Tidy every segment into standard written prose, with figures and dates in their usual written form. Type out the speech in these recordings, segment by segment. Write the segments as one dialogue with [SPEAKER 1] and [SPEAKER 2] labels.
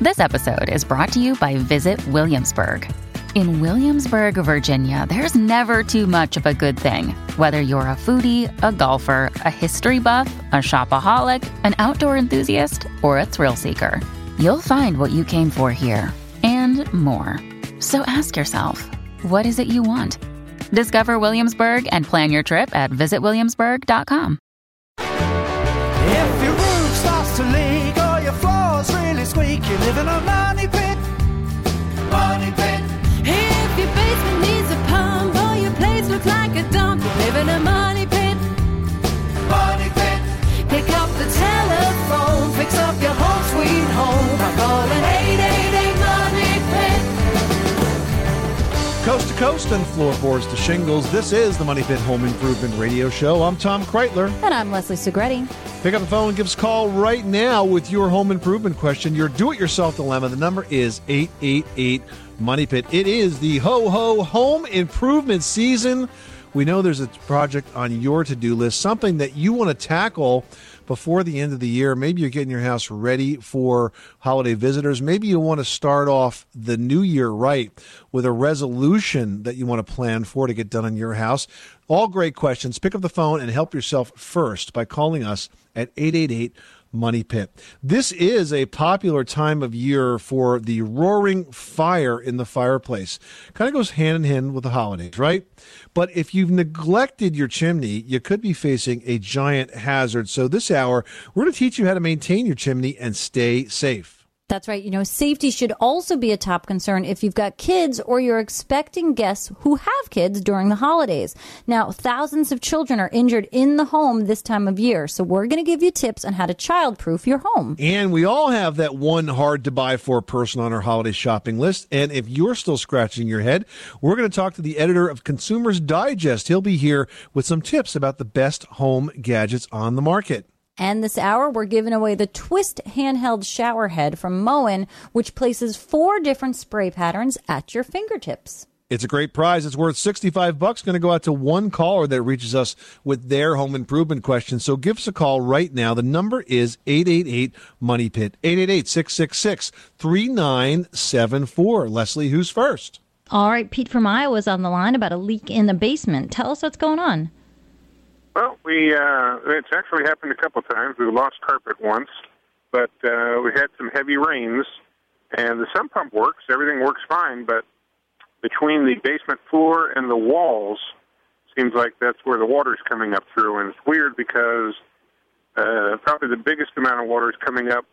[SPEAKER 1] This episode is brought to you by Visit Williamsburg. In Williamsburg, Virginia, there's never too much of a good thing. Whether you're a foodie, a golfer, a history buff, a shopaholic, an outdoor enthusiast, or a thrill seeker, you'll find what you came for here and more. So ask yourself, what is it you want? Discover Williamsburg and plan your trip at visitwilliamsburg.com.
[SPEAKER 2] If your roof starts to leak or your floor's really squeak, you live in a money pit. Money pit.
[SPEAKER 3] If your basement needs a pump or your place looks like a dump, you live in a money pit.
[SPEAKER 2] Money pit.
[SPEAKER 3] Pick up the telephone, fix up your home sweet home by calling 888-MONEY-PIT.
[SPEAKER 4] Coast to coast and floorboards to shingles, this is the Money Pit Home Improvement Radio Show. I'm Tom Kreitler.
[SPEAKER 5] And I'm Leslie Segretti.
[SPEAKER 4] Pick up the phone and give us a call right now with your home improvement question, your do-it-yourself dilemma. The number is 888-MONEY-PIT. It is the ho-ho home improvement season. We know there's a project on your to-do list, something that you want to tackle before the end of the year. Maybe you're getting your house ready for holiday visitors. Maybe you want to start off the new year right with a resolution that you want to plan for to get done in your house. All great questions. Pick up the phone and help yourself first by calling us at 888-MONEY-PIT. This is a popular time of year for the roaring fire in the fireplace. Kind of goes hand in hand with the holidays, right? But if you've neglected your chimney, you could be facing a giant hazard. So this hour, we're going to teach you how to maintain your chimney and stay safe.
[SPEAKER 5] That's right. You know, safety should also be a top concern if you've got kids or you're expecting guests who have kids during the holidays. Now, thousands of children are injured in the home this time of year, so we're going to give you tips on how to child-proof your home.
[SPEAKER 4] And we all have that one hard-to-buy-for person on our holiday shopping list. And if you're still scratching your head, we're going to talk to the editor of Consumer's Digest. He'll be here with some tips about the best home gadgets on the market.
[SPEAKER 5] And this hour, we're giving away the Twist handheld shower head from Moen, which places 4 different spray patterns at your fingertips.
[SPEAKER 4] It's a great prize. It's worth $65. Going to go out to one caller that reaches us with their home improvement question. So give us a call right now. The number is 888-MONEY-PIT, 888-666-3974. Leslie, who's first?
[SPEAKER 6] All right, Pete from Iowa is on the line about a leak in the basement. Tell us what's going on.
[SPEAKER 7] Well, it's actually happened a couple times. We lost carpet once, but we had some heavy rains, and the sump pump works. Everything works fine, but between the basement floor and the walls, seems like that's where the water's coming up through. And it's weird because probably the biggest amount of water is coming up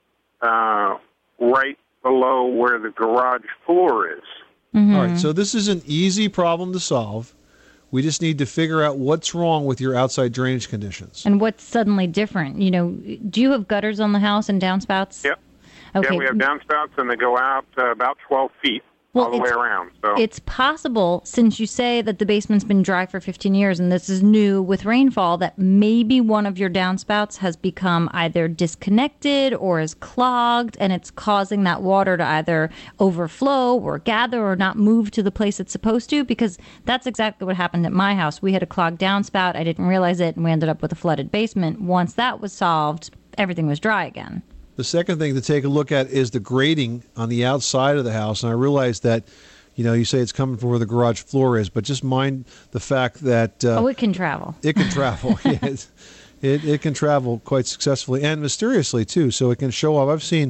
[SPEAKER 7] right below where the garage floor is.
[SPEAKER 4] Mm-hmm. All right, so this is an easy problem to solve. We just need to figure out what's wrong with your outside drainage conditions.
[SPEAKER 6] And what's suddenly different? You know, do you have gutters on the house and downspouts?
[SPEAKER 7] Yep.
[SPEAKER 6] Okay.
[SPEAKER 7] Yeah, we have downspouts, and they go out about 12 feet all the way around. So
[SPEAKER 6] it's possible, since you say that the basement's been dry for 15 years and this is new with rainfall, that maybe one of your downspouts has become either disconnected or is clogged, and it's causing that water to either overflow or gather or not move to the place it's supposed to, because that's exactly what happened at my house. We had a clogged downspout. I didn't realize it, and we ended up with a flooded basement. Once that was solved, everything was dry again.
[SPEAKER 4] The second thing to take a look at is the grading on the outside of the house. And I realize that, you know, you say it's coming from where the garage floor is, but just mind the fact that...
[SPEAKER 6] it can travel.
[SPEAKER 4] It can travel. Yes. It can travel quite successfully and mysteriously, too. So it can show up. I've seen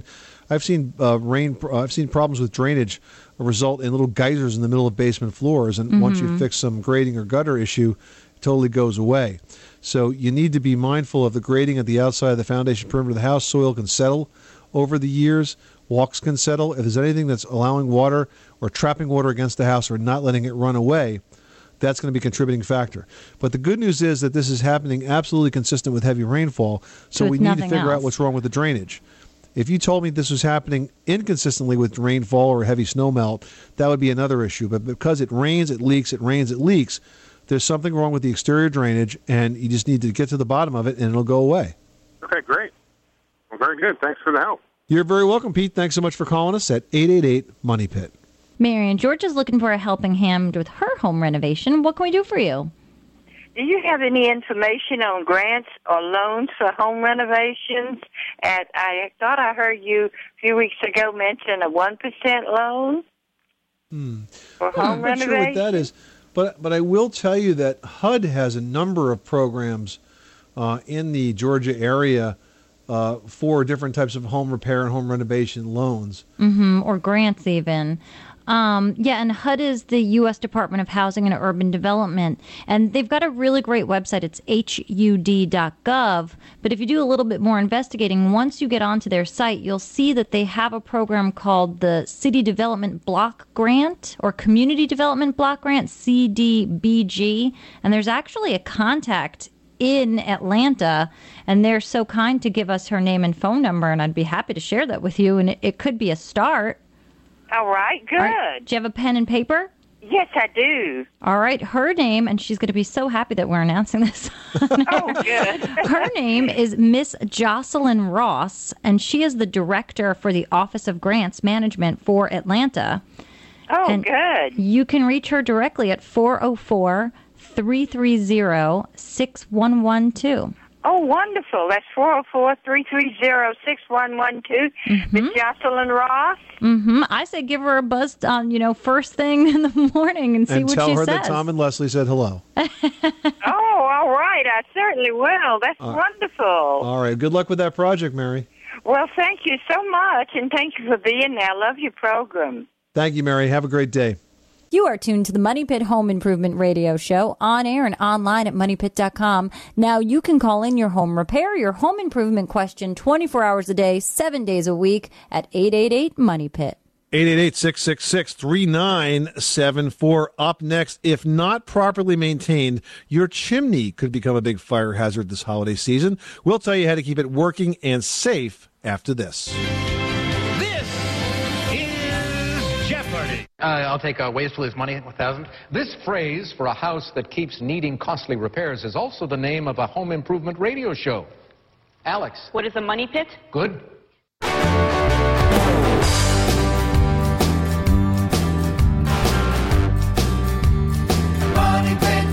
[SPEAKER 4] problems with drainage result in little geysers in the middle of basement floors. And once you fix some grading or gutter issue, it totally goes away. So you need to be mindful of the grading at the outside of the foundation perimeter of the house. Soil can settle over the years. Walks can settle. If there's anything that's allowing water or trapping water against the house or not letting it run away, that's going to be a contributing factor. But the good news is that this is happening absolutely consistent with heavy rainfall, so we need to figure out what's wrong with the drainage. If you told me this was happening inconsistently with rainfall or heavy snowmelt, that would be another issue. But because it rains, it leaks, it rains, it leaks, there's something wrong with the exterior drainage, and you just need to get to the bottom of it, and it'll go away.
[SPEAKER 7] Okay, great. Well, very good. Thanks for the help.
[SPEAKER 4] You're very welcome, Pete. Thanks so much for calling us at 888-MONEY-PIT.
[SPEAKER 6] Marion George is looking for a helping hand with her home renovation. What can we do for you?
[SPEAKER 8] Do you have any information on grants or loans for home renovations? And I thought I heard you a few weeks ago mention a 1% loan for home
[SPEAKER 4] I'm not
[SPEAKER 8] renovation.
[SPEAKER 4] sure what that is, but I will tell you that HUD has a number of programs in the Georgia area for different types of home repair and home renovation loans.
[SPEAKER 6] Or grants even. And HUD is the U.S. Department of Housing and Urban Development, and they've got a really great website. It's HUD.gov, but if you do a little bit more investigating, once you get onto their site, you'll see that they have a program called the City Development Block Grant or Community Development Block Grant, CDBG, and there's actually a contact in Atlanta, and they're so kind to give us her name and phone number, and I'd be happy to share that with you, and it could be a start.
[SPEAKER 8] All right, good.
[SPEAKER 6] All right, do you have a pen and paper?
[SPEAKER 8] Yes, I do.
[SPEAKER 6] All right, her name, and she's going to be so happy that we're announcing this.
[SPEAKER 8] Oh, good.
[SPEAKER 6] Her name is Miss Jocelyn Ross, and she is the director for the Office of Grants Management for Atlanta.
[SPEAKER 8] Oh,
[SPEAKER 6] and
[SPEAKER 8] good.
[SPEAKER 6] You can reach her directly at 404-330-6112.
[SPEAKER 8] Oh, wonderful. That's 404-330-6112. Miss Jocelyn Ross?
[SPEAKER 6] I say give her a buzz on, first thing in the morning and see what she says.
[SPEAKER 4] And tell her that Tom and Leslie said hello.
[SPEAKER 8] Oh, all right. I certainly will. That's wonderful.
[SPEAKER 4] All right. Good luck with that project, Mary.
[SPEAKER 8] Well, thank you so much, and thank you for being there. I love your program.
[SPEAKER 4] Thank you, Mary. Have a great day.
[SPEAKER 5] You are tuned to the Money Pit Home Improvement Radio Show on air and online at moneypit.com. Now you can call in your home repair, your home improvement question 24 hours a day, 7 days a week at 888-MONEY-PIT.
[SPEAKER 4] 888-666-3974. Up next, if not properly maintained, your chimney could become a big fire hazard this holiday season. We'll tell you how to keep it working and safe after this.
[SPEAKER 9] I'll take ways to lose money, 1,000.
[SPEAKER 10] This phrase for a house that keeps needing costly repairs is also the name of a home improvement radio show. Alex.
[SPEAKER 11] What is a money pit?
[SPEAKER 10] Good.
[SPEAKER 2] Money Pit.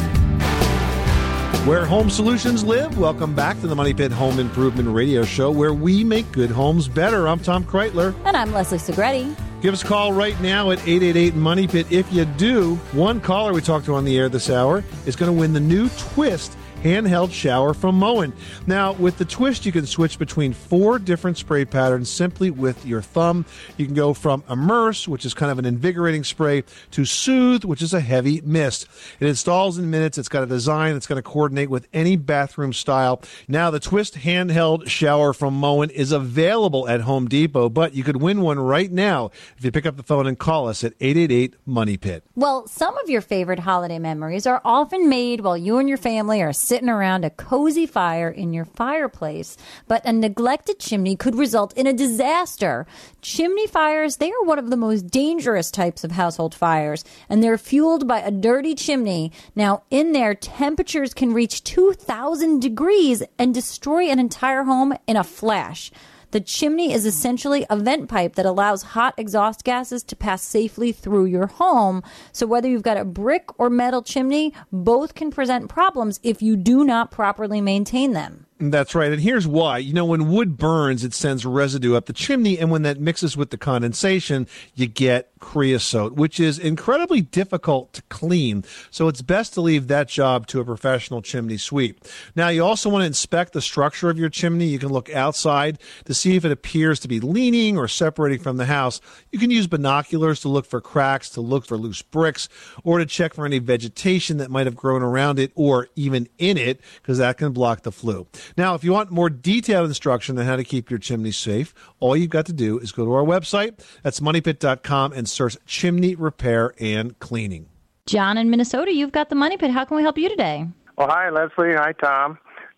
[SPEAKER 4] Where home solutions live, welcome back to the Money Pit Home Improvement Radio Show, where we make good homes better. I'm Tom Kreitler.
[SPEAKER 5] And I'm Leslie Segretti.
[SPEAKER 4] Give us a call right now at 888-MONEY-PIT. If you do, one caller we talked to on the air this hour is going to win the new Twist handheld shower from Moen. Now, with the Twist, you can switch between 4 different spray patterns simply with your thumb. You can go from Immerse, which is kind of an invigorating spray, to Soothe, which is a heavy mist. It installs in minutes. It's got a design that's going to coordinate with any bathroom style. Now, the Twist handheld shower from Moen is available at Home Depot, but you could win one right now if you pick up the phone and call us at 888-MONEY-PIT.
[SPEAKER 5] Well, some of your favorite holiday memories are often made while you and your family are sitting around a cozy fire in your fireplace, but a neglected chimney could result in a disaster. Chimney fires, they are one of the most dangerous types of household fires, and they're fueled by a dirty chimney. Now, in there, temperatures can reach 2,000 degrees and destroy an entire home in a flash. The chimney is essentially a vent pipe that allows hot exhaust gases to pass safely through your home. So whether you've got a brick or metal chimney, both can present problems if you do not properly maintain them.
[SPEAKER 4] That's right. And here's why. When wood burns, it sends residue up the chimney, and when that mixes with the condensation, you get creosote, which is incredibly difficult to clean. So it's best to leave that job to a professional chimney sweep. Now, you also want to inspect the structure of your chimney. You can look outside to see if it appears to be leaning or separating from the house. You can use binoculars to look for cracks, to look for loose bricks, or to check for any vegetation that might have grown around it or even in it, because that can block the flue. Now, if you want more detailed instruction on how to keep your chimney safe, all you've got to do is go to our website. That's moneypit.com and search chimney repair and cleaning.
[SPEAKER 6] John in Minnesota, you've got the Money Pit. How can we help you today?
[SPEAKER 12] Well, hi, Leslie. Hi, Tom.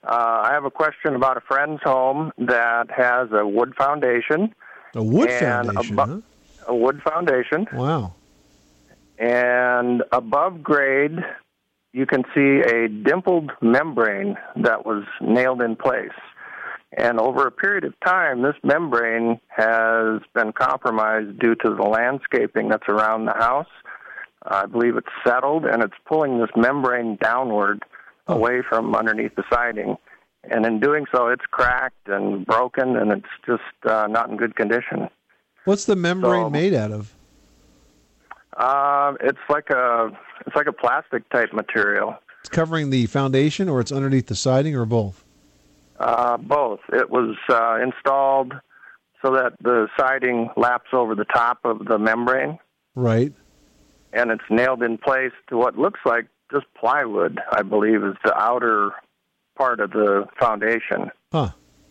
[SPEAKER 12] I have a question about a friend's home that has a wood foundation.
[SPEAKER 4] A wood foundation, huh?
[SPEAKER 12] A wood foundation.
[SPEAKER 4] Wow.
[SPEAKER 12] And above grade, you can see a dimpled membrane that was nailed in place. And over a period of time, this membrane has been compromised due to the landscaping that's around the house. I believe it's settled, and it's pulling this membrane downward away from underneath the siding. And in doing so, it's cracked and broken, and it's just not in good condition.
[SPEAKER 4] What's the membrane made out of?
[SPEAKER 12] It's like a plastic type material.
[SPEAKER 4] It's covering the foundation, or it's underneath the siding, or both?
[SPEAKER 12] Both. It was installed so that the siding laps over the top of the membrane.
[SPEAKER 4] Right.
[SPEAKER 12] And it's nailed in place to what looks like just plywood, I believe, is the outer part of the foundation.
[SPEAKER 4] Huh.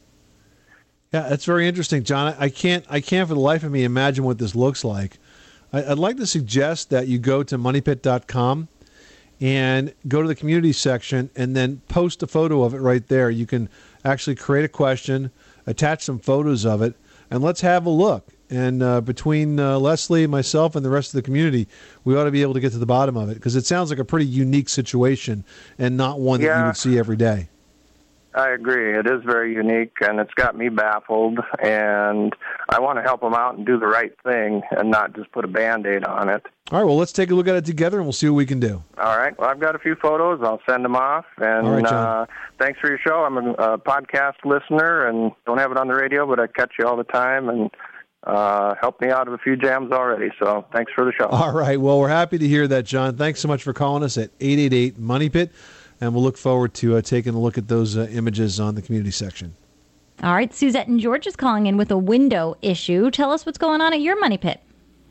[SPEAKER 4] Yeah, that's very interesting, John. I can't for the life of me imagine what this looks like. I'd like to suggest that you go to moneypit.com and go to the community section and then post a photo of it right there. You can actually create a question, attach some photos of it, and let's have a look. And between Leslie, myself, and the rest of the community, we ought to be able to get to the bottom of it, because it sounds like a pretty unique situation and not one that you would see every day.
[SPEAKER 12] I agree. It is very unique, and it's got me baffled, and I want to help them out and do the right thing and not just put a Band-Aid on it.
[SPEAKER 4] All right, well, let's take a look at it together, and we'll see what we can do.
[SPEAKER 12] All right. Well, I've got a few photos. I'll send them off. And
[SPEAKER 4] all right, John.
[SPEAKER 12] Thanks for your show. I'm a podcast listener and don't have it on the radio, but I catch you all the time, and helped me out of a few jams already. So thanks for the show.
[SPEAKER 4] All right. Well, we're happy to hear that, John. Thanks so much for calling us at 888-MONEY-PIT. And we'll look forward to taking a look at those images on the community section.
[SPEAKER 6] All right, Suzette and George is calling in with a window issue. Tell us what's going on at your money pit.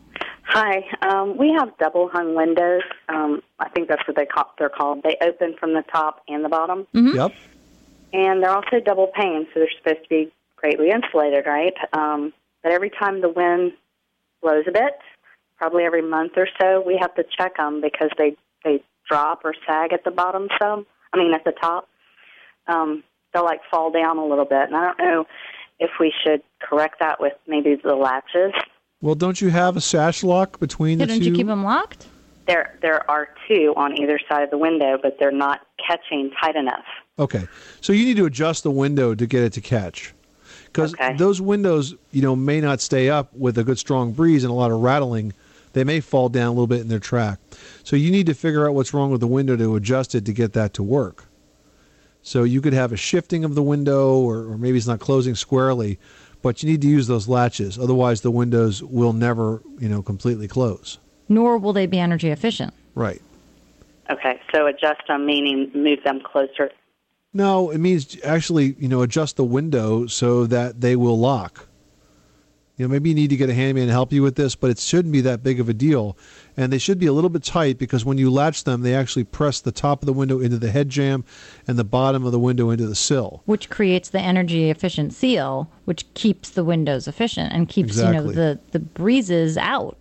[SPEAKER 11] Hi. We have double-hung windows. I think that's what they're called. They open from the top and the bottom.
[SPEAKER 6] Mm-hmm.
[SPEAKER 4] Yep.
[SPEAKER 11] And they're also double pane, so they're supposed to be greatly insulated, right? But every time the wind blows a bit, probably every month or so, we have to check them because they drop or sag at the bottom at the top. They'll like fall down a little bit. And I don't know if we should correct that with maybe the latches.
[SPEAKER 4] Well, don't you have a sash lock between the two?
[SPEAKER 6] Don't you keep them locked?
[SPEAKER 11] There are two on either side of the window, but they're not catching tight enough.
[SPEAKER 4] Okay. So you need to adjust the window to get it to catch. Because those windows, may not stay up with a good strong breeze and a lot of rattling. They may fall down a little bit in their track. So you need to figure out what's wrong with the window to adjust it to get that to work. So you could have a shifting of the window, or maybe it's not closing squarely, but you need to use those latches. Otherwise, the windows will never, completely close.
[SPEAKER 6] Nor will they be energy efficient.
[SPEAKER 4] Right.
[SPEAKER 11] Okay, so adjust them, meaning move them closer.
[SPEAKER 4] No, it means actually, adjust the window so that they will lock. Maybe you need to get a handyman to help you with this, but it shouldn't be that big of a deal. And they should be a little bit tight, because when you latch them, they actually press the top of the window into the head jamb and the bottom of the window into the sill.
[SPEAKER 6] Which creates the energy efficient seal, which keeps the windows efficient and keeps the breezes out.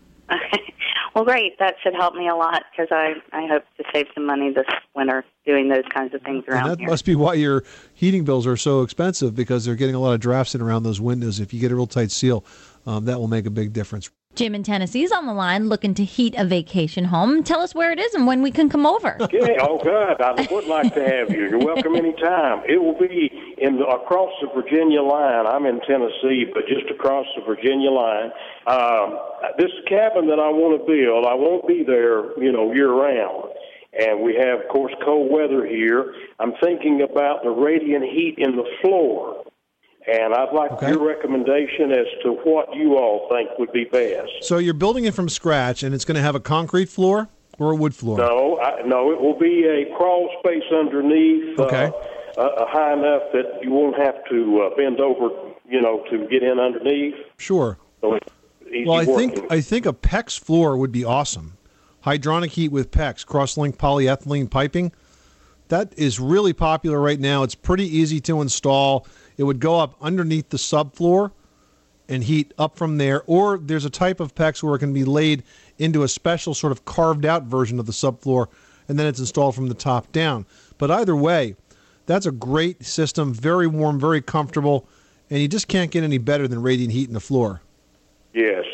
[SPEAKER 11] Well, great. That should help me a lot, because I hope to save some money this winter doing those kinds of things around
[SPEAKER 4] and that
[SPEAKER 11] here.
[SPEAKER 4] must be why your heating bills are so expensive, because they're getting a lot of drafts in around those windows. If you get a real tight seal, that will make a big difference.
[SPEAKER 6] Jim in Tennessee's on the line looking to heat a vacation home. Tell us where it is and when we can come over.
[SPEAKER 13] Yeah, oh, good. I would like to have you. You're welcome anytime. It will be across the Virginia line. I'm in Tennessee, but just across the Virginia line. This cabin that I want to build, I won't be there, year-round. And we have, of course, cold weather here. I'm thinking about the radiant heat in the floor. And I'd like your recommendation as to what you all think would be best.
[SPEAKER 4] So you're building it from scratch, and it's going to have a concrete floor or a wood floor?
[SPEAKER 13] No, it will be a crawl space underneath, high enough that you won't have to bend over, to get in underneath.
[SPEAKER 4] Sure.
[SPEAKER 13] So it's easy
[SPEAKER 4] well,
[SPEAKER 13] working.
[SPEAKER 4] I think a PEX floor would be awesome. Hydronic heat with PEX, cross-linked polyethylene piping. That is really popular right now. It's pretty easy to install. It would go up underneath the subfloor and heat up from there. Or there's a type of PEX where it can be laid into a special sort of carved-out version of the subfloor, and then it's installed from the top down. But either way, that's a great system, very warm, very comfortable, and you just can't get any better than radiant heat in the floor.
[SPEAKER 13] Yes.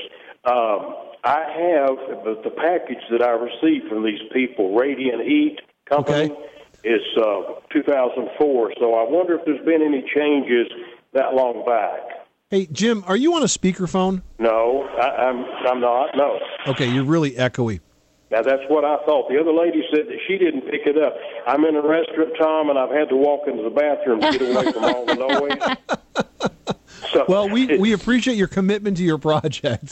[SPEAKER 13] I have the package that I received from these people, Radiant Heat Company. Is 2004, so I wonder if there's been any changes that long back.
[SPEAKER 4] Hey, Jim, are you on a speakerphone?
[SPEAKER 13] No, I'm not, no.
[SPEAKER 4] Okay, you're really echoey.
[SPEAKER 13] Now, that's what I thought. The other lady said that she didn't pick it up. I'm in a restaurant, Tom, and I've had to walk into the bathroom to get away from all the noise. So,
[SPEAKER 4] well, we appreciate your commitment to your project.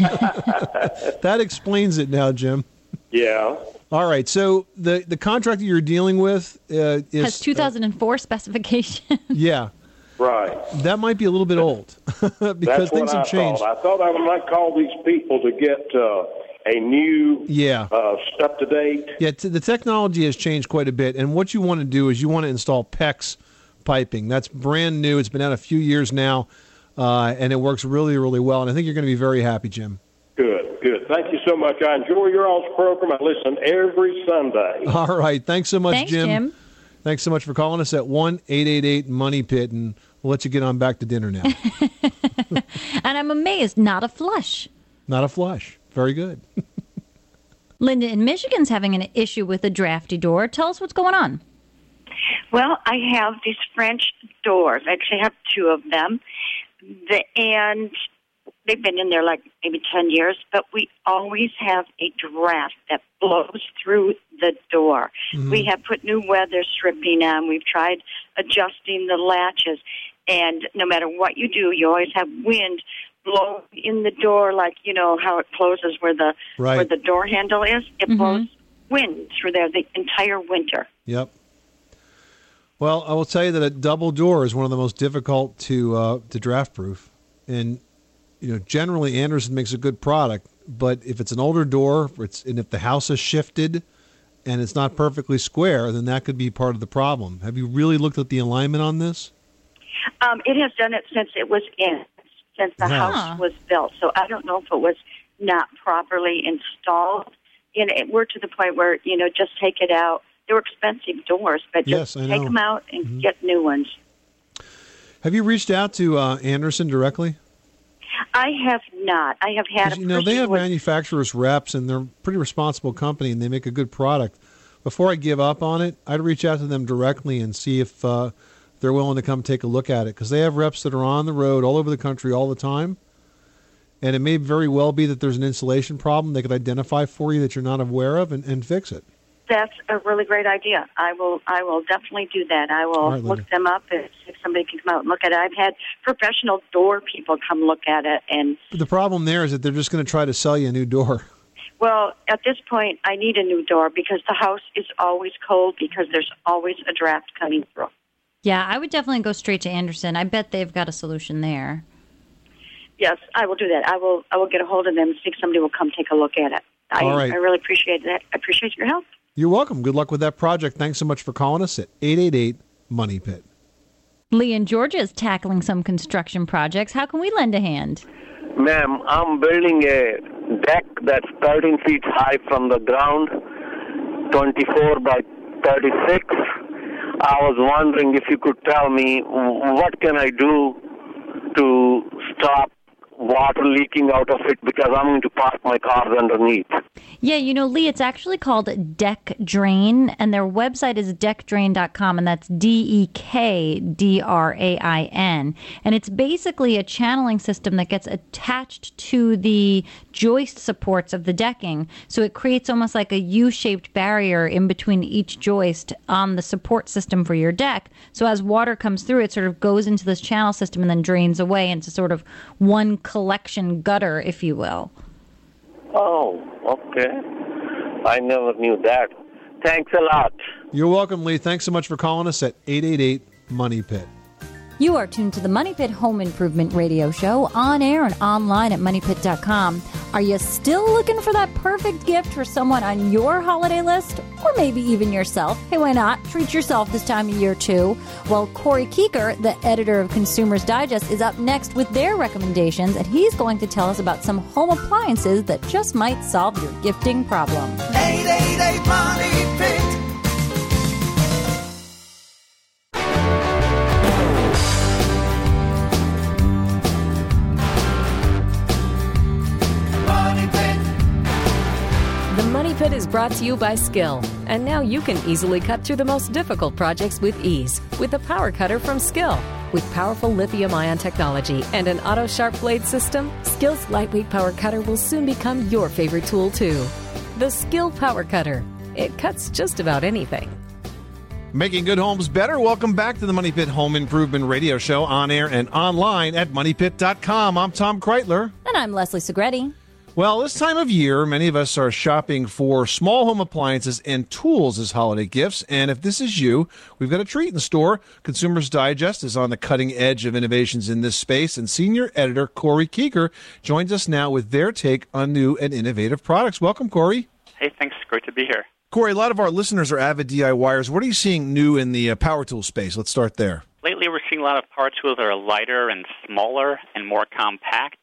[SPEAKER 4] That explains it now, Jim.
[SPEAKER 13] Yeah.
[SPEAKER 4] All right. So the contractor you're dealing with is
[SPEAKER 6] has 2004 specification.
[SPEAKER 4] Yeah.
[SPEAKER 13] Right.
[SPEAKER 4] That might be a little bit old because things have changed.
[SPEAKER 13] I thought I might call these people to get a new, up to date.
[SPEAKER 4] Yeah. The technology has changed quite a bit, and what you want to do is you want to install PEX piping. That's brand new. It's been out a few years now, and it works really, really well. And I think you're going to be very happy, Jim.
[SPEAKER 13] Good. Thank you so much. I enjoy your all's program. I listen every Sunday.
[SPEAKER 4] All right. Thanks so much,
[SPEAKER 6] Thanks,
[SPEAKER 4] Jim. Thanks so much for calling us at 1-888-MONEY-PIT, and we'll let you get on back to dinner now.
[SPEAKER 6] And I'm amazed, not a flush.
[SPEAKER 4] Not a flush. Very good.
[SPEAKER 6] Linda in Michigan's having an issue with a drafty door. Tell us what's going on.
[SPEAKER 14] Well, I have these French doors. I actually have two of them. And they've been in there like maybe 10 years, but we always have a draft that blows through the door.
[SPEAKER 15] Mhm.
[SPEAKER 14] We have put new weather stripping on. We've tried adjusting the latches. And no matter what you do, you always have wind blow in the door, like, you know, how it closes where the door handle is. It blows wind through there the entire winter.
[SPEAKER 4] Yep. Well, I will tell you that a double door is one of the most difficult to draft proof. And, you know, generally Andersen makes a good product, but if it's an older door, and if the house has shifted and it's not perfectly square, then that could be part of the problem. Have you really looked at the alignment on this?
[SPEAKER 14] It has done it since it was since the house was built. So I don't know if it was not properly installed. You know, we're to the point where, you know, just take it out. They were expensive doors, but just take them out and get new ones.
[SPEAKER 4] Have you reached out to Andersen directly?
[SPEAKER 14] I have not. I have had a
[SPEAKER 4] You know, they have manufacturers reps, and they're a pretty responsible company, and they make a good product. Before I give up on it, I'd reach out to them directly and see if they're willing to come take a look at it, because they have reps that are on the road all over the country all the time, and it may very well be that there's an insulation problem they could identify for you that you're not aware of and fix it.
[SPEAKER 14] That's a really great idea. I will definitely do that. I will look them up and see if somebody can come out and look at it. I've had professional door people come look at it. And
[SPEAKER 4] The problem there is that they're just going to try to sell you a new door.
[SPEAKER 14] well, at this point, I need a new door because the house is always cold because there's always a draft coming through.
[SPEAKER 6] Yeah, I would definitely go straight to Andersen. I bet they've got a solution there.
[SPEAKER 14] Yes, I will do that. I will get a hold of them and see if somebody will come take a look at it.
[SPEAKER 4] All right.
[SPEAKER 14] I really appreciate that. I appreciate your help.
[SPEAKER 4] You're welcome. Good luck with that project. Thanks so much for calling us at 888-MONEY-PIT.
[SPEAKER 6] Lee in Georgia is tackling some construction projects. How can we lend a hand?
[SPEAKER 15] Ma'am, I'm building a deck that's 13 feet high from the ground, 24 by 36. I was wondering if you could tell me what can I do to stop water leaking out of it, because I'm going to park my cars underneath.
[SPEAKER 6] Yeah, you know, Lee, it's actually called Deck Drain, and their website is deckdrain.com, and that's DEKDRAIN. And it's basically a channeling system that gets attached to the joist supports of the decking. So it creates almost like a U-shaped barrier in between each joist on the support system for your deck. So as water comes through, it sort of goes into this channel system and then drains away into sort of one collection gutter, if you will.
[SPEAKER 15] Oh, okay. I never knew that. Thanks a lot.
[SPEAKER 4] You're welcome, Lee. Thanks so much for calling us at 888-MONEY-PIT.
[SPEAKER 5] You are tuned to the Money Pit Home Improvement Radio Show on air and online at MoneyPit.com. Are you still looking for that perfect gift for someone on your holiday list? Or maybe even yourself? Hey, why not? Treat yourself this time of year, too. Well, Corey Keeker, the editor of Consumer's Digest, is up next with their recommendations, and he's going to tell us about some home appliances that just might solve your gifting problem.
[SPEAKER 2] 888 Money Pit.
[SPEAKER 16] Money Pit is brought to you by Skill. And now you can easily cut through the most difficult projects with ease with the Power Cutter from Skill. With powerful lithium-ion technology and an auto sharp blade system, Skill's lightweight power cutter will soon become your favorite tool, too. The Skill Power Cutter. It cuts just about anything.
[SPEAKER 4] Making good homes better. Welcome back to the Money Pit Home Improvement Radio Show, on air and online at moneypit.com. I'm Tom Kreitler.
[SPEAKER 5] And I'm Leslie Segretti.
[SPEAKER 4] Well, this time of year, many of us are shopping for small home appliances and tools as holiday gifts. And if this is you, we've got a treat in store. Consumers Digest is on the cutting edge of innovations in this space. And senior editor Corey Keeker joins us now with their take on new and innovative products. Welcome, Corey.
[SPEAKER 17] Hey, thanks. Great to be here.
[SPEAKER 4] Corey, a lot of our listeners are avid DIYers. What are you seeing new in the power tool space? Let's start there.
[SPEAKER 17] Lately, we're seeing a lot of power tools that are lighter and smaller and more compact.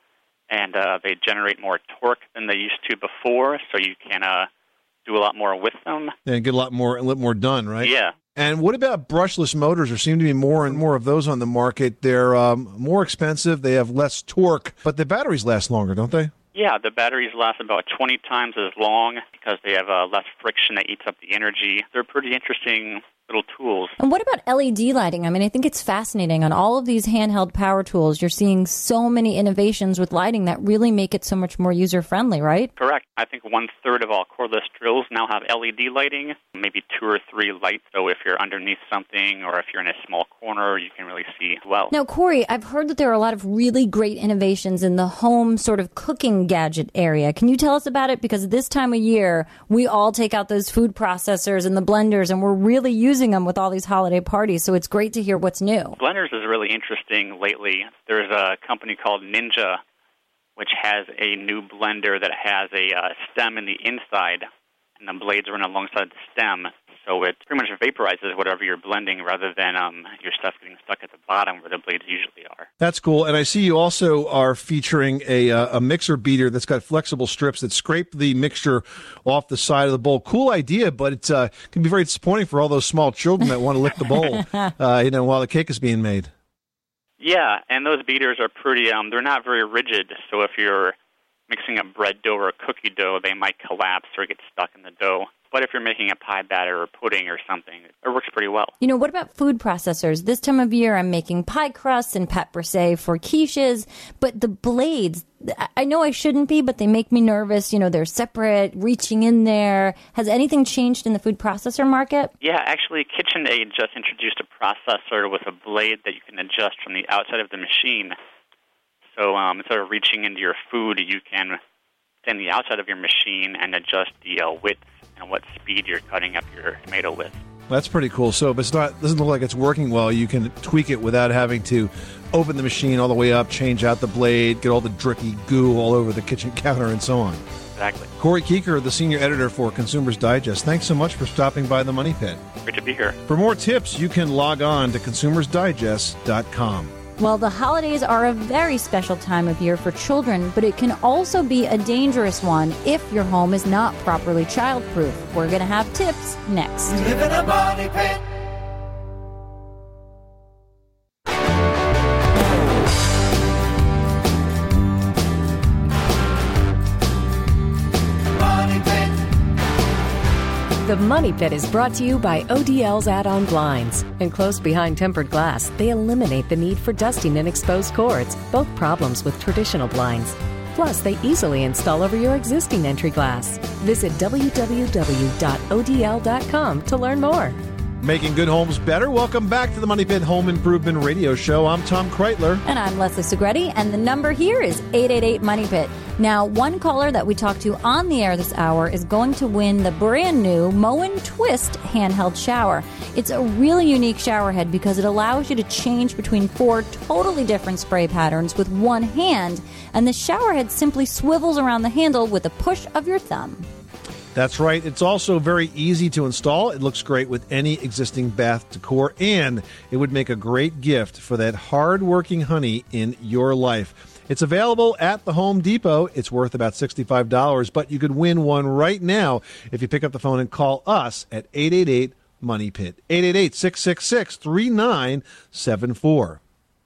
[SPEAKER 17] And they generate more torque than they used to before, so you can do a lot more with them.
[SPEAKER 4] And get a lot more done, right?
[SPEAKER 17] Yeah.
[SPEAKER 4] And what about brushless motors? There seem to be more and more of those on the market. They're more expensive, they have less torque, but the batteries last longer, don't they?
[SPEAKER 17] Yeah, the batteries last about 20 times as long because they have less friction that eats up the energy. They're pretty interesting little tools.
[SPEAKER 5] And what about LED lighting? I mean, I think it's fascinating. On all of these handheld power tools, you're seeing so many innovations with lighting that really make it so much more user-friendly, right?
[SPEAKER 17] Correct. I think 1/3 of all cordless drills now have LED lighting, maybe 2 or 3 lights. So if you're underneath something or if you're in a small corner, you can really see well.
[SPEAKER 5] Now, Corey, I've heard that there are a lot of really great innovations in the home sort of cooking gadget area. Can you tell us about it? Because this time of year, we all take out those food processors and the blenders, and we're really using them with all these holiday parties, so it's great to hear what's new.
[SPEAKER 17] Blenders is really interesting lately. There's a company called Ninja, which has a new blender that has a stem in the inside, and the blades run alongside the stem, so it pretty much vaporizes whatever you're blending rather than your stuff getting stuck at the bottom where the blades usually are.
[SPEAKER 4] That's cool. And I see you also are featuring a mixer beater that's got flexible strips that scrape the mixture off the side of the bowl. Cool idea, but it can be very disappointing for all those small children that want to lick the bowl while the cake is being made.
[SPEAKER 17] Yeah, and those beaters are pretty, they're not very rigid, so if you're mixing up bread dough or cookie dough, they might collapse or get stuck in the dough. But if you're making a pie batter or pudding or something, it works pretty well.
[SPEAKER 5] You know, what about food processors? This time of year, I'm making pie crusts and pâte brisée for quiches, but the blades, I know I shouldn't be, but they make me nervous. You know, they're separate, reaching in there. Has anything changed in the food processor market?
[SPEAKER 17] Yeah, actually, KitchenAid just introduced a processor with a blade that you can adjust from the outside of the machine. So instead of reaching into your food, you can stand the outside of your machine and adjust the width and what speed you're cutting up your tomato with.
[SPEAKER 4] That's pretty cool. So if it doesn't look like it's working well, you can tweak it without having to open the machine all the way up, change out the blade, get all the drippy goo all over the kitchen counter, and so on.
[SPEAKER 17] Exactly.
[SPEAKER 4] Corey Keeker, the senior editor for Consumers Digest. Thanks so much for stopping by the Money Pit.
[SPEAKER 17] Great to be here.
[SPEAKER 4] For more tips, you can log on to consumersdigest.com.
[SPEAKER 5] Well, the holidays are a very special time of year for children, but it can also be a dangerous one if your home is not properly childproof. We're going to have tips next.
[SPEAKER 2] We live in a money pit.
[SPEAKER 16] The Money Pit is brought to you by ODL's add-on blinds. Enclosed behind tempered glass, they eliminate the need for dusting and exposed cords, both problems with traditional blinds. Plus, they easily install over your existing entry glass. Visit www.odl.com to learn more.
[SPEAKER 4] Making good homes better. Welcome back to the Money Pit Home Improvement Radio Show. I'm Tom Kreitler.
[SPEAKER 5] And I'm Leslie Segretti, and the number here is 888-MONEY-PIT. Now, one caller that we talked to on the air this hour is going to win the brand new Moen Twist handheld shower. It's a really unique shower head because it allows you to change between 4 totally different spray patterns with one hand, and the shower head simply swivels around the handle with a push of your thumb.
[SPEAKER 4] That's right. It's also very easy to install. It looks great with any existing bath decor, and it would make a great gift for that hard-working honey in your life. It's available at the Home Depot. It's worth about $65, but you could win one right now if you pick up the phone and call us at 888-MONEY-PIT, 888-666-3974.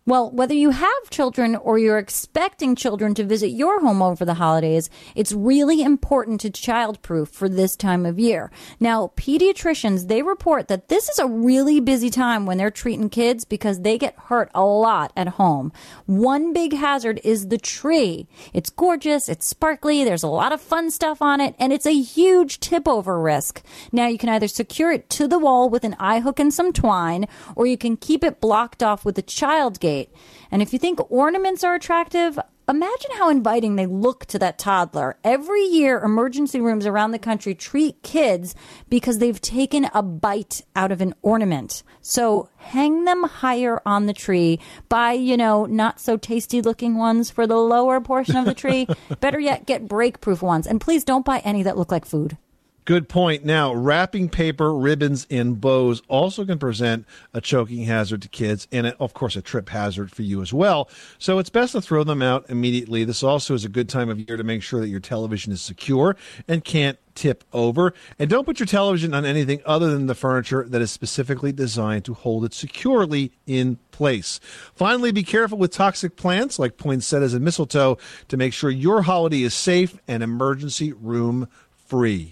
[SPEAKER 5] Well, whether you have children or you're expecting children to visit your home over the holidays, it's really important to childproof for this time of year. Now, pediatricians, they report that this is a really busy time when they're treating kids because they get hurt a lot at home. One big hazard is the tree. It's gorgeous, it's sparkly, there's a lot of fun stuff on it, and it's a huge tip-over risk. Now, you can either secure it to the wall with an eye hook and some twine, or you can keep it blocked off with a child gate. And if you think ornaments are attractive, imagine how inviting they look to that toddler. Every year, emergency rooms around the country treat kids because they've taken a bite out of an ornament. So hang them higher on the tree. Buy, not so tasty looking ones for the lower portion of the tree. Better yet, get break-proof ones. And please don't buy any that look like food.
[SPEAKER 4] Good point. Now, wrapping paper, ribbons, and bows also can present a choking hazard to kids and, of course, a trip hazard for you as well. So it's best to throw them out immediately. This also is a good time of year to make sure that your television is secure and can't tip over. And don't put your television on anything other than the furniture that is specifically designed to hold it securely in place. Finally, be careful with toxic plants like poinsettias and mistletoe to make sure your holiday is safe and emergency room free.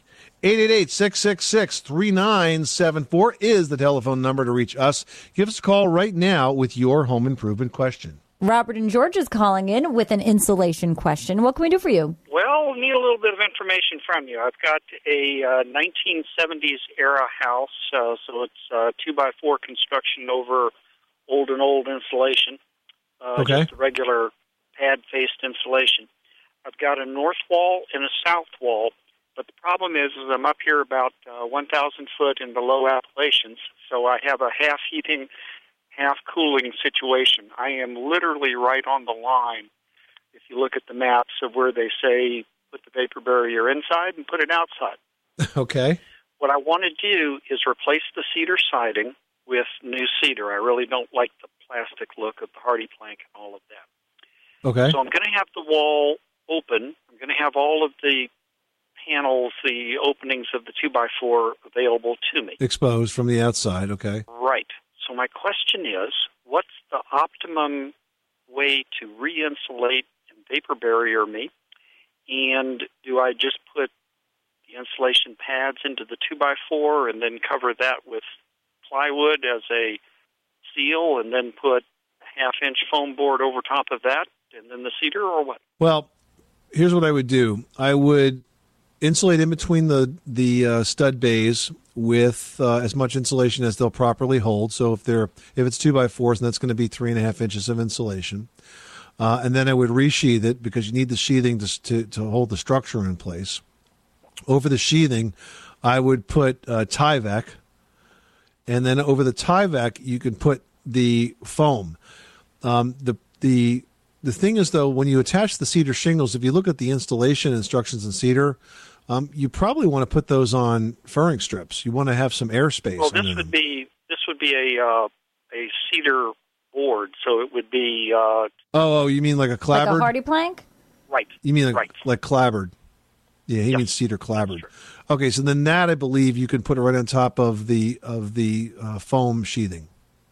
[SPEAKER 4] 888-666-3974 is the telephone number to reach us. Give us a call right now with your home improvement question.
[SPEAKER 5] Robert and George is calling in with an insulation question. What can we do for you?
[SPEAKER 18] Well, need a little bit of information from you. I've got a 1970s era house, so it's 2x4 construction over old insulation.
[SPEAKER 4] Okay.
[SPEAKER 18] Just a regular pad-faced insulation. I've got a north wall and a south wall. But the problem is I'm up here about 1,000 foot in the low Appalachians, so I have a half heating, half cooling situation. I am literally right on the line, if you look at the maps of where they say put the vapor barrier inside and put it outside.
[SPEAKER 4] Okay.
[SPEAKER 18] What I want to do is replace the cedar siding with new cedar. I really don't like the plastic look of the hardy plank and all of that.
[SPEAKER 4] Okay.
[SPEAKER 18] So I'm going to have the wall open. I'm going to have all of the panels, the openings of the 2x4 available to me.
[SPEAKER 4] Exposed from the outside, okay.
[SPEAKER 18] Right. So my question is, what's the optimum way to re-insulate and vapor barrier me? And do I just put the insulation pads into the 2x4 and then cover that with plywood as a seal and then put a half-inch foam board over top of that and then the cedar, or what?
[SPEAKER 4] Well, here's what I would do. I would insulate in between the stud bays with as much insulation as they'll properly hold. So if it's 2x4s, then that's going to be 3.5 inches of insulation. And then I would resheath it because you need the sheathing to hold the structure in place. Over the sheathing, I would put Tyvek, and then over the Tyvek, you can put the foam. The thing is, though, when you attach the cedar shingles, if you look at the installation instructions in cedar, you probably want to put those on furring strips. You want to have some airspace.
[SPEAKER 18] Well, this would be a cedar board, so it would be.
[SPEAKER 4] You mean like a clapboard?
[SPEAKER 5] Like a hardy plank?
[SPEAKER 18] Right.
[SPEAKER 4] You mean
[SPEAKER 18] like
[SPEAKER 4] clapboard? Yeah, he means cedar clapboard. Okay, so then that I believe you can put it right on top of the foam sheathing.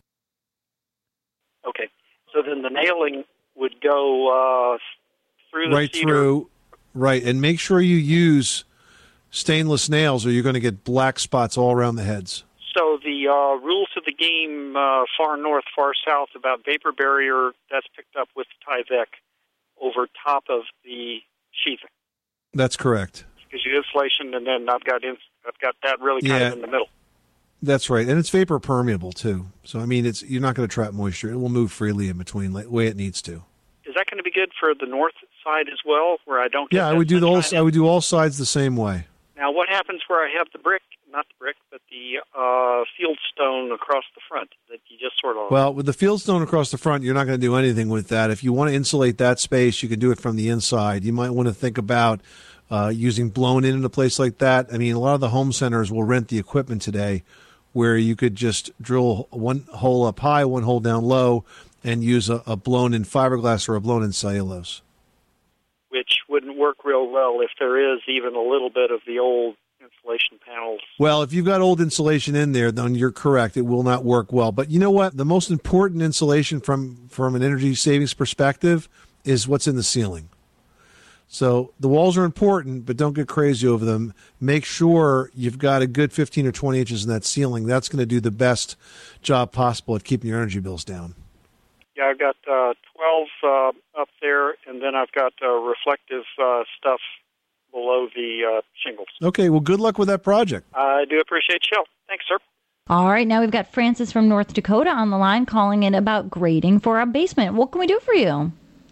[SPEAKER 18] Okay, so then the nailing would go through the cedar.
[SPEAKER 4] Through, right, and make sure you use stainless nails or you're going to get black spots all around the heads.
[SPEAKER 18] So the rules of the game, far north, far south, about vapor barrier, that's picked up with Tyvek over top of the sheathing.
[SPEAKER 4] That's correct.
[SPEAKER 18] Because you insulation, and then I've got that really kind of in the middle.
[SPEAKER 4] That's right, and it's vapor permeable too. So I mean, you're not going to trap moisture; it will move freely in between, the way it needs to.
[SPEAKER 18] Is that going to be good for the north side as well, where I don't? Get
[SPEAKER 4] I would do I would do all sides the same way.
[SPEAKER 18] Now, what happens where I have the brick? Not the brick, but the field stone across the front that you just sort of.
[SPEAKER 4] Well, with the field stone across the front, you're not going to do anything with that. If you want to insulate that space, you can do it from the inside. You might want to think about using blown in a place like that. I mean, a lot of the home centers will rent the equipment today where you could just drill one hole up high, one hole down low, and use a blown-in fiberglass or a blown-in cellulose.
[SPEAKER 18] Which wouldn't work real well if there is even a little bit of the old insulation panels.
[SPEAKER 4] Well, if you've got old insulation in there, then you're correct. It will not work well. But you know what? The most important insulation from an energy savings perspective is what's in the ceiling. So the walls are important, but don't get crazy over them. Make sure you've got a good 15 or 20 inches in that ceiling. That's going to do the best job possible at keeping your energy bills down.
[SPEAKER 18] Yeah, I've got 12 up there, and then I've got reflective stuff below the shingles.
[SPEAKER 4] Okay, well, good luck with that project.
[SPEAKER 18] I do appreciate the show. Thanks, sir.
[SPEAKER 6] All right, now we've got Francis from North Dakota on the line calling in about grading for a basement. What can we do for you?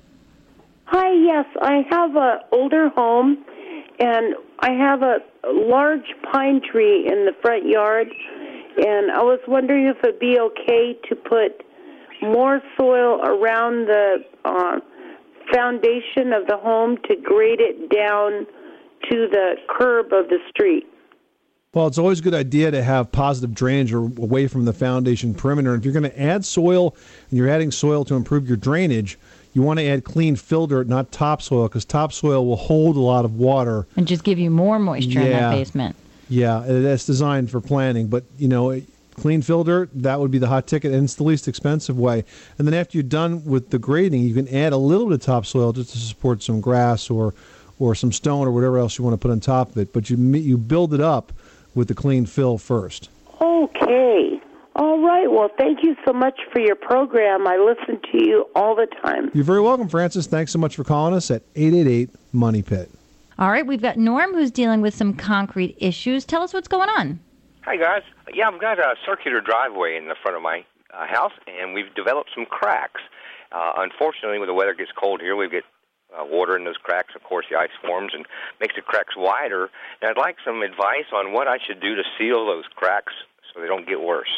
[SPEAKER 19] Hi, yes, I have an older home, and I have a large pine tree in the front yard, and I was wondering if it'd be okay to put more soil around the foundation of the home to grade it down to the curb of the street.
[SPEAKER 4] Well, it's always a good idea to have positive drainage away from the foundation perimeter. If you're going to add soil and you're adding soil to improve your drainage, you want to add clean fill dirt, not topsoil, because topsoil will hold a lot of water.
[SPEAKER 6] And just give you more moisture in that basement.
[SPEAKER 4] Yeah, that's designed for planning. But, clean fill dirt, that would be the hot ticket, and it's the least expensive way. And then after you're done with the grading, you can add a little bit of topsoil just to support some grass or some stone or whatever else you want to put on top of it. But you build it up with the clean fill first.
[SPEAKER 19] Okay. All right. Well, thank you so much for your program. I listen to you all the time.
[SPEAKER 4] You're very welcome, Francis. Thanks so much for calling us at 888-MONEY-PIT.
[SPEAKER 6] All right, we've got Norm who's dealing with some concrete issues. Tell us what's going on.
[SPEAKER 20] Hi, guys. Yeah, I've got a circular driveway in the front of my house, and we've developed some cracks. Unfortunately, when the weather gets cold here, we get water in those cracks. Of course, the ice forms and makes the cracks wider. And I'd like some advice on what I should do to seal those cracks so they don't get worse.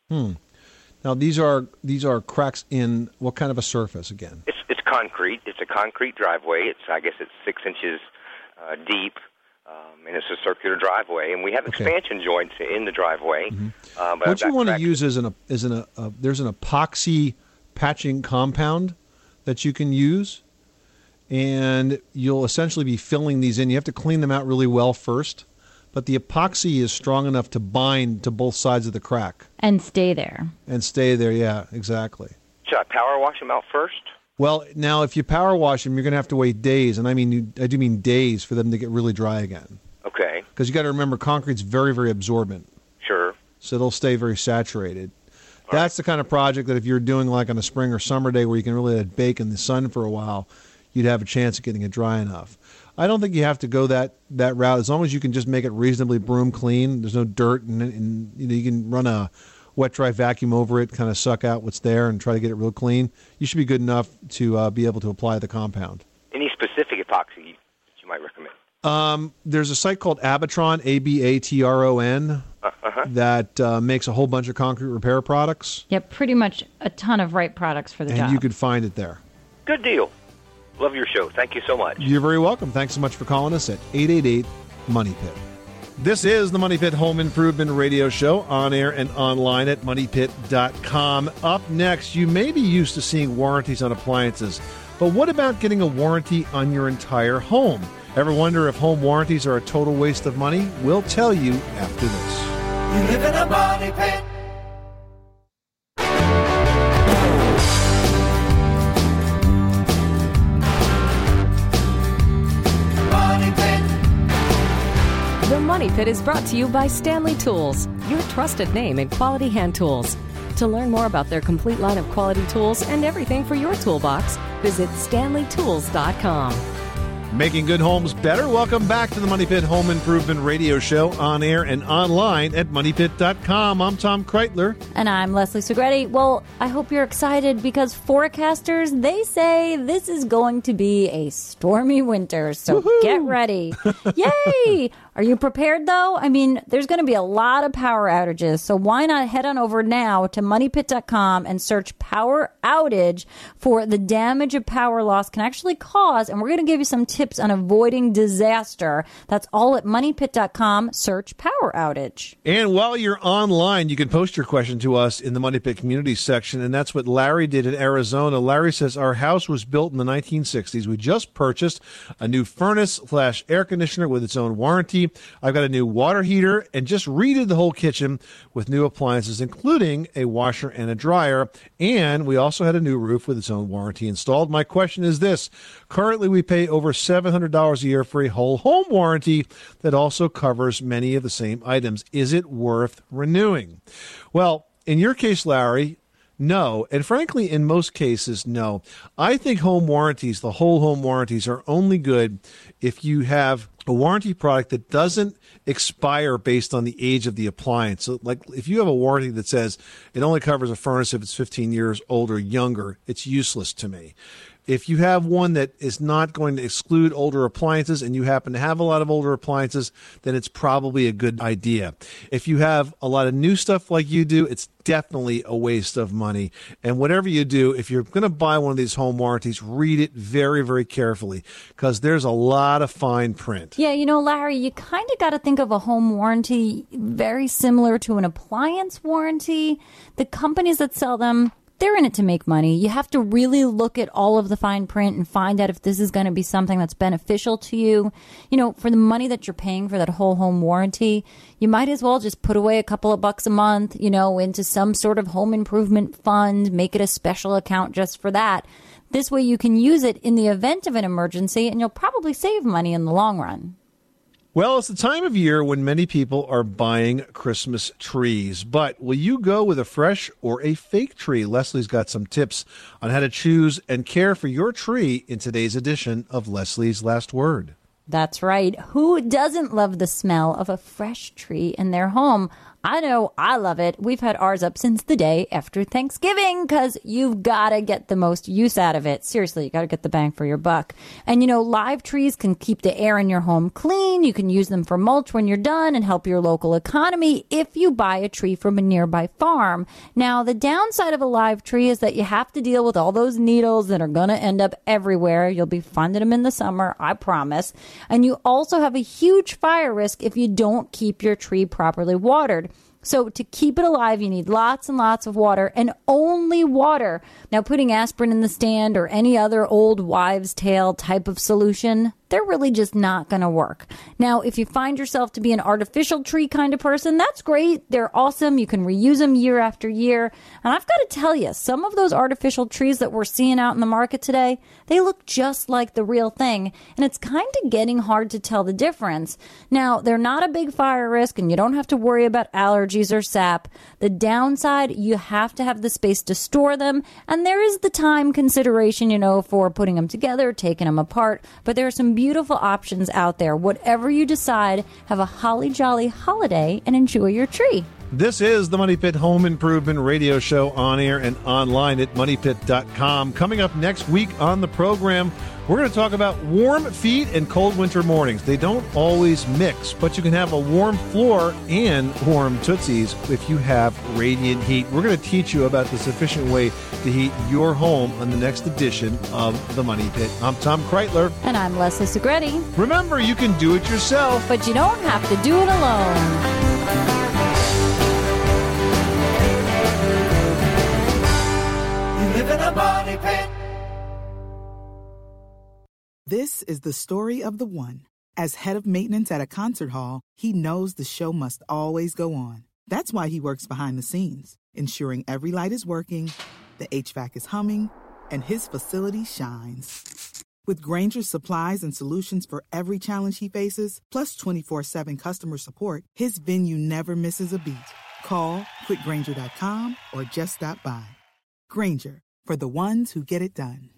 [SPEAKER 4] Now, these are cracks in what kind of a surface again?
[SPEAKER 20] It's concrete. It's a concrete driveway. I guess it's 6 inches deep, and it's a circular driveway. And we have expansion joints in the driveway. But
[SPEAKER 4] What you want to use there's an epoxy patching compound that you can use, and you'll essentially be filling these in. You have to clean them out really well first. But the epoxy is strong enough to bind to both sides of the crack.
[SPEAKER 6] And stay there.
[SPEAKER 4] Yeah, exactly.
[SPEAKER 20] Should I power wash them out first?
[SPEAKER 4] Well, now, if you power wash them, you're going to have to wait days. And I do mean days for them to get really dry again.
[SPEAKER 20] Okay.
[SPEAKER 4] Because you got to remember, concrete's very, very absorbent.
[SPEAKER 20] Sure.
[SPEAKER 4] So it'll stay very saturated. That's the kind of project that if you're doing like on a spring or summer day where you can really let it bake in the sun for a while, you'd have a chance of getting it dry enough. I don't think you have to go that route as long as you can just make it reasonably broom clean. There's no dirt, and you can run a wet dry vacuum over it, kind of suck out what's there, and try to get it real clean. You should be good enough to be able to apply the compound.
[SPEAKER 20] Any specific epoxy that you might recommend?
[SPEAKER 4] There's a site called Abatron, Abatron, that makes a whole bunch of concrete repair products.
[SPEAKER 6] Yeah, pretty much a ton of right products for the job.
[SPEAKER 4] And you could find it there.
[SPEAKER 20] Good deal. Love your show. Thank you so much.
[SPEAKER 4] You're very welcome. Thanks so much for calling us at 888-MONEY-PIT. This is the Money Pit Home Improvement Radio Show, on air and online at MoneyPit.com. Up next, you may be used to seeing warranties on appliances, but what about getting a warranty on your entire home? Ever wonder if home warranties are a total waste of money? We'll tell you after this.
[SPEAKER 2] You live in a money pit.
[SPEAKER 16] The Money Pit is brought to you by Stanley Tools, your trusted name in quality hand tools. To learn more about their complete line of quality tools and everything for your toolbox, visit StanleyTools.com.
[SPEAKER 4] Making good homes better. Welcome back to the Money Pit Home Improvement Radio Show, on air and online at MoneyPit.com. I'm Tom Kreitler.
[SPEAKER 5] And I'm Leslie Segretti. Well, I hope you're excited because forecasters, they say this is going to be a stormy winter. So Get ready. Yay! Are you prepared, though? I mean, there's going to be a lot of power outages. So why not head on over now to MoneyPit.com and search power outage for the damage a power loss can actually cause. And we're going to give you some tips on avoiding disaster. That's all at MoneyPit.com. Search power outage.
[SPEAKER 4] And while you're online, you can post your question to us in the Money Pit community section. And that's what Larry did in Arizona. Larry says, our house was built in the 1960s. We just purchased a new furnace/air conditioner with its own warranty. warranty. I've got a new water heater and just redid the whole kitchen with new appliances, including a washer and a dryer. And we also had a new roof with its own warranty installed. My question is this. Currently, we pay over $700 a year for a whole home warranty that also covers many of the same items. Is it worth renewing? Well, in your case, Larry, no. And frankly, in most cases, no. I think home warranties, the whole home warranties, are only good if you have a warranty product that doesn't expire based on the age of the appliance. So, like, if you have a warranty that says it only covers a furnace if it's 15 years old or younger, it's useless to me. If you have one that is not going to exclude older appliances and you happen to have a lot of older appliances, then it's probably a good idea. If you have a lot of new stuff like you do, it's definitely a waste of money. And whatever you do, if you're going to buy one of these home warranties, read it very, very carefully because there's a lot of fine print.
[SPEAKER 5] Yeah, you know, Larry, you kind of got to think of a home warranty very similar to an appliance warranty. The companies that sell them, they're in it to make money. You have to really look at all of the fine print and find out if this is going to be something that's beneficial to you. You know, for the money that you're paying for that whole home warranty, you might as well just put away a couple of bucks a month, you know, into some sort of home improvement fund, make it a special account just for that. This way you can use it in the event of an emergency and you'll probably save money in the long run.
[SPEAKER 4] Well, it's the time of year when many people are buying Christmas trees. But will you go with a fresh or a fake tree? Leslie's got some tips on how to choose and care for your tree in today's edition of Leslie's Last Word.
[SPEAKER 5] That's right. Who doesn't love the smell of a fresh tree in their home? I know I love it. We've had ours up since the day after Thanksgiving because you've got to get the most use out of it. Seriously, you got to get the bang for your buck. And, you know, live trees can keep the air in your home clean. You can use them for mulch when you're done and help your local economy if you buy a tree from a nearby farm. Now, the downside of a live tree is that you have to deal with all those needles that are going to end up everywhere. You'll be finding them in the summer, I promise. And you also have a huge fire risk if you don't keep your tree properly watered. So to keep it alive, you need lots and lots of water and only water. Now, putting aspirin in the stand or any other old wives' tale type of solution, they're really just not going to work. Now, if you find yourself to be an artificial tree kind of person, that's great. They're awesome. You can reuse them year after year. And I've got to tell you, some of those artificial trees that we're seeing out in the market today, they look just like the real thing. And it's kind of getting hard to tell the difference. Now, they're not a big fire risk and you don't have to worry about allergies or sap. The downside, you have to have the space to store them. And there is the time consideration, you know, for putting them together, taking them apart. But there are some beautiful options out there. Whatever you decide, have a holly jolly holiday and enjoy your tree.
[SPEAKER 4] This is the Money Pit Home Improvement Radio Show, on air and online at MoneyPit.com. Coming up next week on the program, we're going to talk about warm feet and cold winter mornings. They don't always mix, but you can have a warm floor and warm Tootsies if you have radiant heat. We're going to teach you about this efficient way to heat your home on the next edition of the Money Pit. I'm Tom Kreitler.
[SPEAKER 5] And I'm Leslie Segretti.
[SPEAKER 4] Remember, you can do it yourself,
[SPEAKER 5] but you don't have to do it alone.
[SPEAKER 2] Live in a money pit.
[SPEAKER 21] This is the story of the one. As head of maintenance at a concert hall, he knows the show must always go on. That's why he works behind the scenes, ensuring every light is working, the HVAC is humming, and his facility shines. With Grainger's supplies and solutions for every challenge he faces, plus 24/7 customer support, his venue never misses a beat. Call quickgrainger.com or just stop by. Grainger, for the ones who get it done.